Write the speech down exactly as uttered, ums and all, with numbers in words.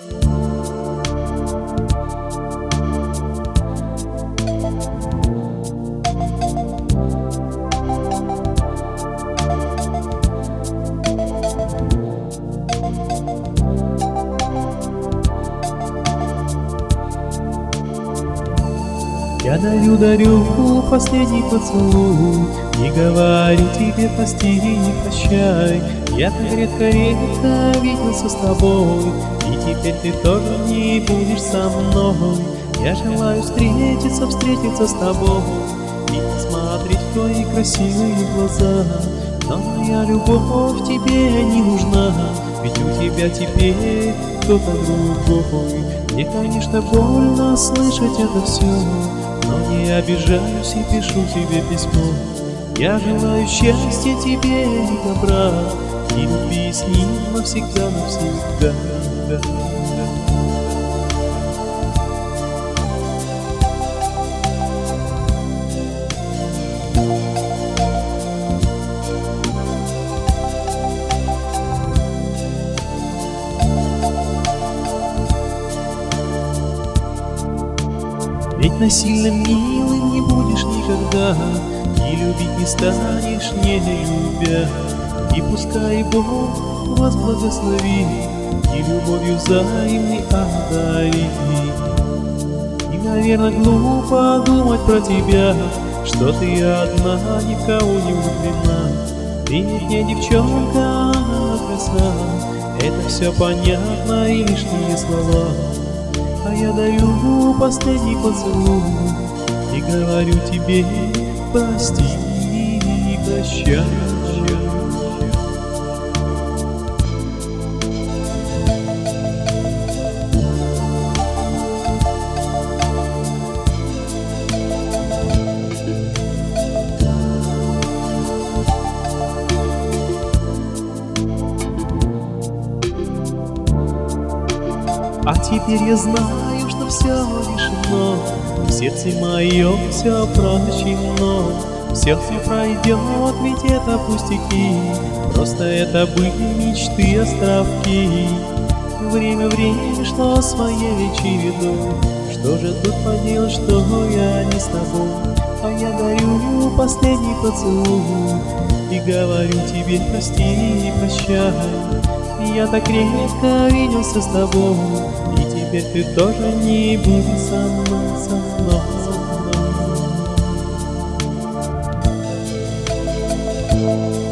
Я дарю, дарю последний поцелуй и говорю тебе прости и прощай. Я так редко-редко виделся с тобой, и теперь ты тоже не будешь со мной. Я желаю встретиться, встретиться с тобой и посмотреть в твои красивые глаза. Но моя любовь тебе не нужна, ведь у тебя теперь кто-то другой. Мне, конечно, больно слышать это все, но не обижаюсь и пишу тебе письмо. Я желаю счастья тебе и добра, и любви с ним навсегда, навсегда. Ведь насильно милым не будешь никогда, и любить не станешь, не любя. И пускай Бог вас благословит, и любовью взаимной одарит. И, наверное, глупо думать про тебя, что ты одна, ни в кого не влюблена. Ты ведь не девчонка, а краса, это все понятно и лишние слова. А я дарю последний поцелуй и говорю тебе прости и прощай. А теперь я знаю, что все решено, в сердце моем все прощено. Все все пройдет, ведь это пустяки, просто это были мечты, островки. Время, время шло своей чередой, что же тут поделать, что я не с тобой. А я дарю последний поцелуй и говорю тебе прости и прощай. Я так редко виделся с тобой, и теперь ты тоже не будешь со мной, со мной, со мной.